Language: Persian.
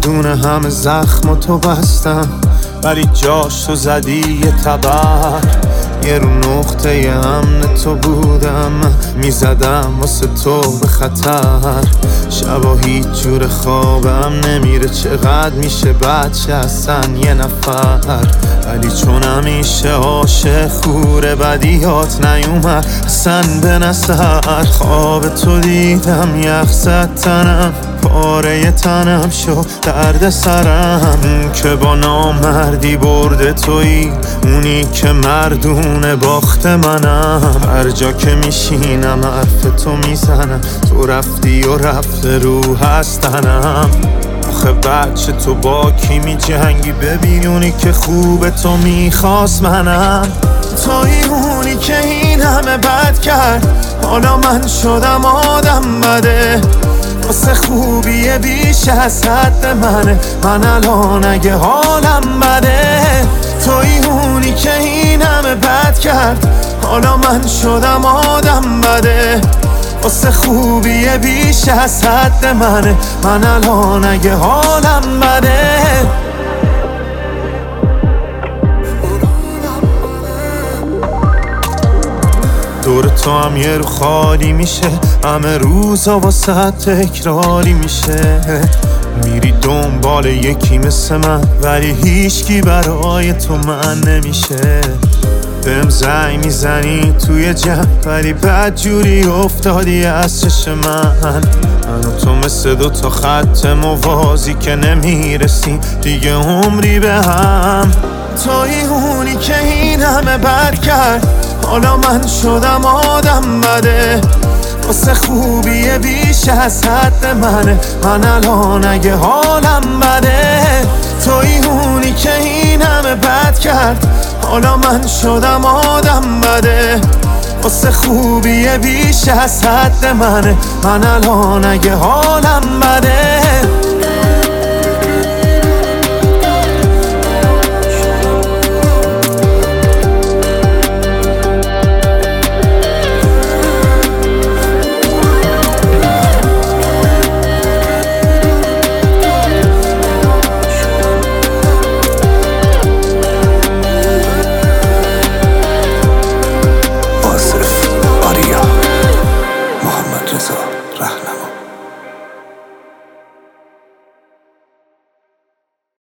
دونه همه زخم تو بستم، ولی جاش تو زدی یه تبر. یه رو نقطه امن تو بودم، میزدم واسه تو به خطر. شبا هیچ جور خوابم نمیره، چقدر میشه بچه اصلا یه نفر. ولی چون همیشه عاشق خوره بدیات نیومد اصلا به نظر. خواب تو دیدم یخ زد تنم، پاره تنم شد درد سرم. که با نامردی برده تویی، اونی که مردونه باخت منم. هر جا که میشینم حرف تو میزنم، تو رفتی و رفته رو هستنم. آخه بچه تو با کی می جنگی؟ ببینونی که خوب تو میخواست منم. توی اونی که این همه بد کرد، حالا من شدم آدم بده. واسه خوبیه بیش از حد منه، من الان اگه حالم بده. توی اونی که این همه بد کرد، حالا من شدم آدم بده. واسه خوبیه بیش از حد منه، من الان اگه حالم بده. دور تو هم یه رو خالی میشه، همه روزا واسه تکراری میشه. میری دنبال یکی مثل من، ولی هیچکی برای تو من نمیشه. بهم زنگ میزنی توی جمع، ولی بدجوری افتادی از چشم من و تو مثل دوتا خط موازی که نمیرسیم دیگه عمری به هم. توی اونی که این همه بد کرد، حالا من شدم آدم بده. واسه خوبیه بیش از حد منه، من الان اگه حالم بده. توی اونی که این همه بد کرد، حالا من شدم آدم بده. واسه خوبیه بیش از حد منه، من الان اگه حالم بده.